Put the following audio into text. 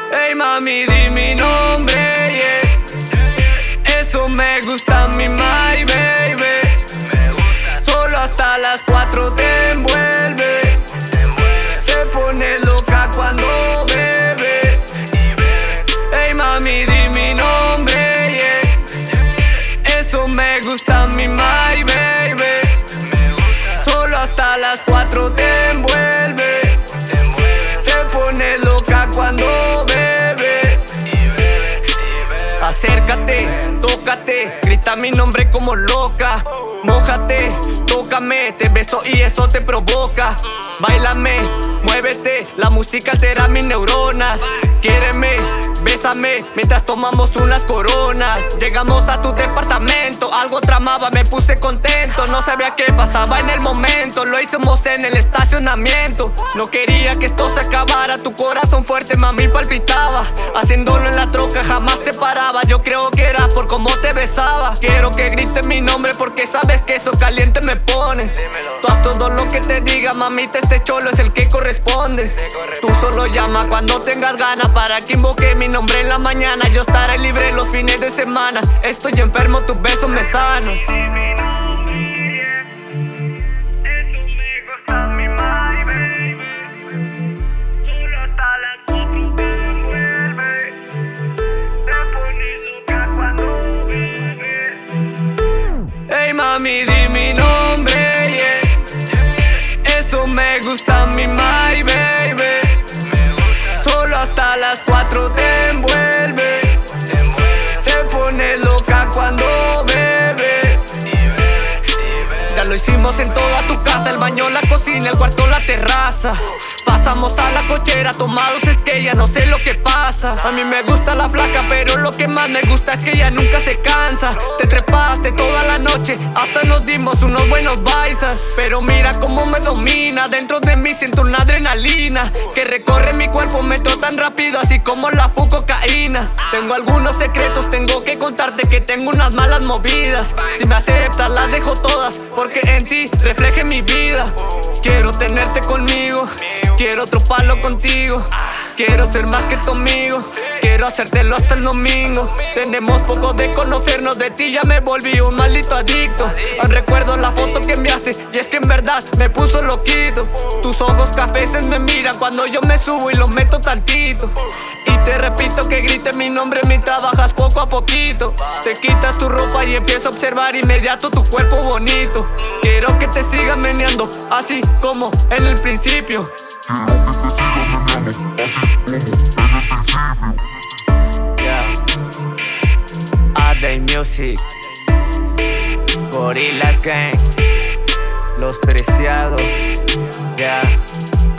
Hey mami, di mi nombre, yeah. Eso me gusta a mi my baby. Solo hasta las 4 te envuelve. Te pones loca cuando bebe. Hey mami, di mi nombre, yeah. Eso me gusta a mi my baby. Solo hasta las 4 te envuelve. Te pones loca cuando bebe. Acércate, tócate, grita mi nombre como loca. Mójate, tócame, te beso y eso te provoca. Báilame, muévete, la música será mis neuronas. Quiéreme, bésame, mientras tomamos unas coronas. Llegamos a tu departamento, algo tramaba, me puse contento. No sabía qué pasaba en el momento, lo hicimos en el estacionamiento. No quería que esto se acabara, tu corazón fuerte mami palpitaba. Haciéndolo en la troca jamás te paraba. Yo creo que era por cómo te besaba. Quiero que grites mi nombre porque sabes que eso caliente me pone. Tú haz todo lo que te diga, mamita, este cholo es el que corresponde. Tú solo llama cuando tengas ganas para que invoque mi nombre en la mañana. Yo estaré libre los fines de semana. Estoy enfermo, tus besos me sanan. Hey mami, di mi nombre, yeah. Eso me gusta a mi my baby. Solo hasta las 4 te envuelve. Te pones loca cuando bebe. Ya lo hicimos en toda tu casa, el baño, la cocina, el cuarto, la terraza. Pasamos a la cochera tomados, es que ya no sé lo que pasa. A mí me gusta la flaca, pero lo que más me gusta es que ella nunca se cansa. Te trepaste toda la noche, hasta nos dimos unos buenos baisas. Pero mira cómo me domina, dentro de mí siento una adrenalina que recorre mi cuerpo, metro tan rápido, así como la cocaína. Tengo algunos secretos, tengo que contarte que tengo unas malas movidas. Si me aceptas las dejo todas, porque en ti refleje mi vida. Quiero tenerte conmigo, quiero otro palo contigo. Quiero ser más que tu amigo, quiero hacértelo hasta el domingo. Tenemos poco de conocernos, de ti ya me volví un maldito adicto. Aún recuerdo la foto que enviaste y es que en verdad me puso loquito. Tus ojos cafeces me miran cuando yo me subo y lo meto tantito. Y te repito que grite mi nombre mientras bajas poco a poquito. Te quitas tu ropa y empiezo a observar inmediato tu cuerpo bonito. Quiero que te sigas meneando así como en el principio. Day Music, Gorillaz Gang, Los Preciados, yeah.